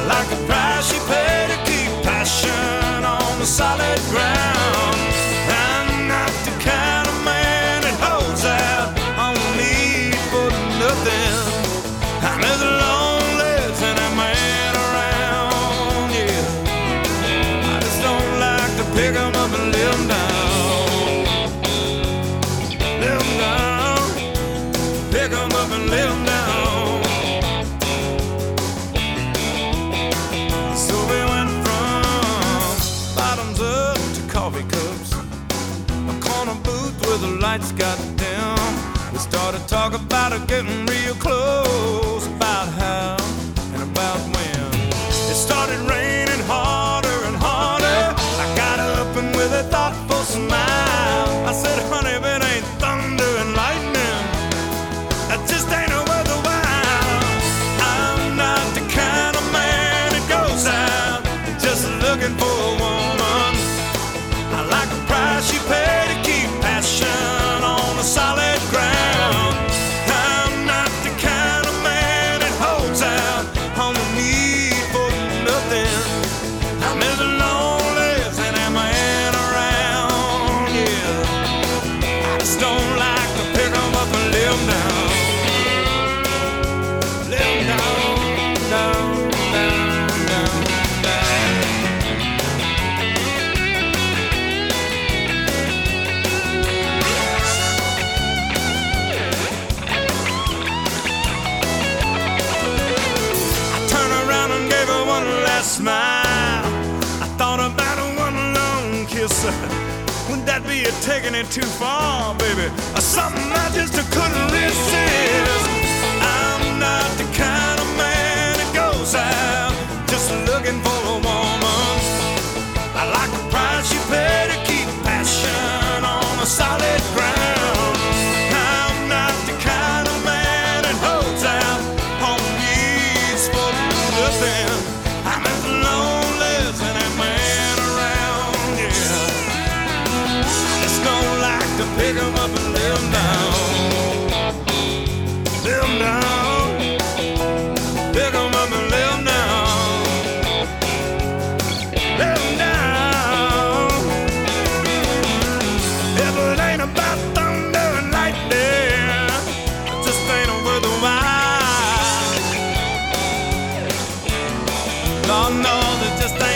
like the price you pay to keep passion on the solid ground. I'm not the kind of man that holds out on need for nothing. I'm as lonely as any man around, yeah. I just don't like to pick 'em up and lay 'em down. Lay 'em down, pick 'em up and lay 'em down. Coffee cups, a corner booth where the lights got dim. We started talking about it getting real close, about how and about when. It started raining harder and harder. I got up and with a thoughtful smile I said, honey, if it ain't thunder and lightning, that just ain't worth the while. I'm not the kind of man that goes out just looking for a woman. I like the price you pay to keep passion on the solid ground. I'm not the kind of man that holds out on the need for nothing. I'm as lonely as any man around, yeah. I just don't like to pick 'em up and lay 'em down. Lay 'em down, down, down, down, down. One last smile, I thought about one long kiss. Would that be taking it too far, baby? Something I just couldn't resist. I'm not the kind of man that goes out just looking for a woman. I like the price you pay to keep passion on a solid ground. I'm not the kind of man that holds out on needs for nothing. I'm as lonely as any man around, yeah. I just don't like to pick 'em up and lay 'em down. Lay 'em down, pick 'em up and lay 'em down. Lay 'em down. If it ain't about thunder and lightning, it just ain't worth the while. Oh no, it just ain't